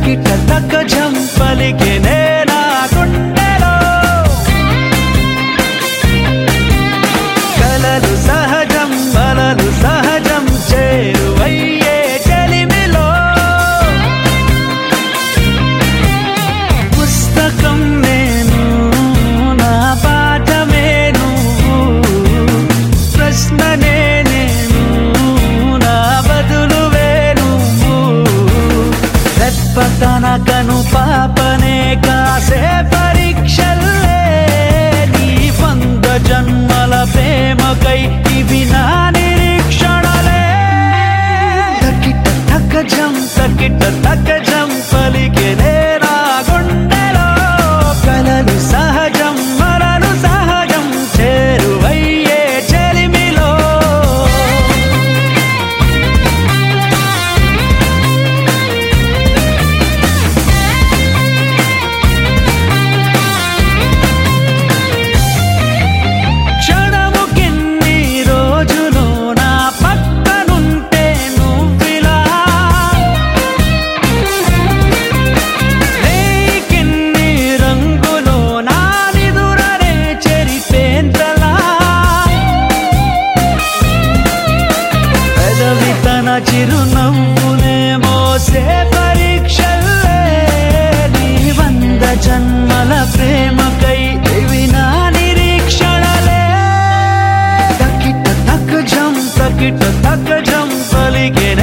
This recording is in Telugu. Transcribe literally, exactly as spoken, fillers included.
తకిట తక జంపలికినే నా గుండెలో కలలు సహజం బలలు సహజం చేరువయ్యే చెలిమిలో పుస్తకం నేను నా పాఠమే నువ్వు ప్రశ్ననే నేను నా బదులువే నువ్వు రెప్పతన కను పాపనే కాసే పరీక్షల్లే నీ వంద జన్మల ప్రేమకై ఇవి నా నిరీక్షణలే తకిట తక జం తకిట తక జం పలికినే నా గుండెలో కలలు సహజం మరలు సహజం చేరువయ్యే చెలిమిలో క్షణము కిన్ని రోజులు నా పక్కనుంటే నువ్విలా రేకిన్ని రంగులో నా నిదురనే చెరిపేంతలా పెదవి తన చిరునవ్వునే మోసే పరీక్షల్లే నీ వంద జన్మల ప్రేమకై ఇవి నా నిరీక్షణలే తకిట తక జం తకిట తక జం పలికే